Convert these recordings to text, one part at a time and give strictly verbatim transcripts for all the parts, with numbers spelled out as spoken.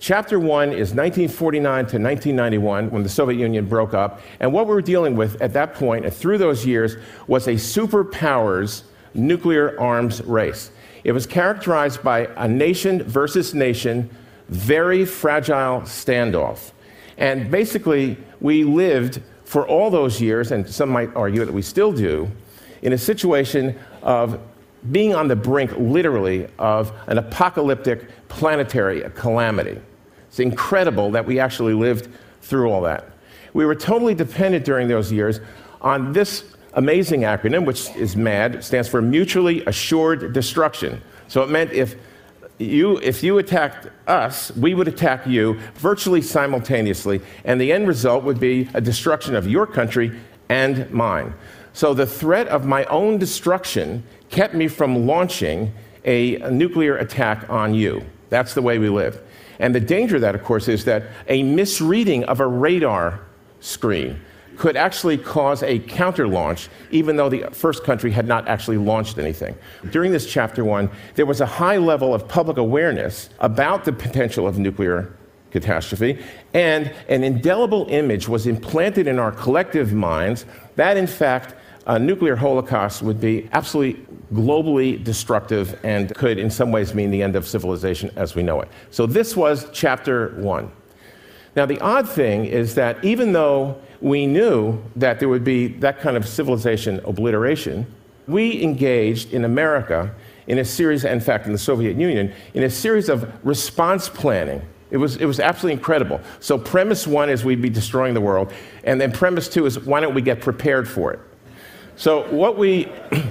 Chapter one is nineteen forty-nine to nineteen ninety-one, when the Soviet Union broke up. And what we were dealing with at that point and through those years was a superpowers nuclear arms race. It was characterized by a nation versus nation, very fragile standoff. And basically, we lived for all those years, and some might argue that we still do, in a situation of being on the brink, literally, of an apocalyptic planetary calamity. It's incredible that we actually lived through all that. We were totally dependent during those years on this amazing acronym, which is MAD, stands for Mutually Assured Destruction. So it meant if you, if you attacked us, we would attack you virtually simultaneously, and the end result would be a destruction of your country and mine. So the threat of my own destruction kept me from launching a, a nuclear attack on you. That's the way we lived. And the danger of that, of course, is that a misreading of a radar screen could actually cause a counter-launch, even though the first country had not actually launched anything. During this chapter one, there was a high level of public awareness about the potential of nuclear catastrophe, and an indelible image was implanted in our collective minds that, in fact, a nuclear holocaust would be absolutely globally destructive and could in some ways mean the end of civilization as we know it. So this was chapter one. Now the odd thing is that even though we knew that there would be that kind of civilization obliteration, we engaged in America in a series, in fact in the Soviet Union, in a series of response planning. It was, it was absolutely incredible. So premise one is we'd be destroying the world, and then premise two is why don't we get prepared for it? So what we,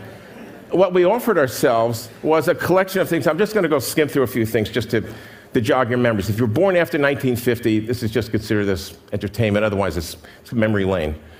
what we offered ourselves was a collection of things. I'm just going to go skim through a few things just to, to jog your memories. If you were born after nineteen fifty, this is just consider this entertainment. Otherwise, it's, it's memory lane.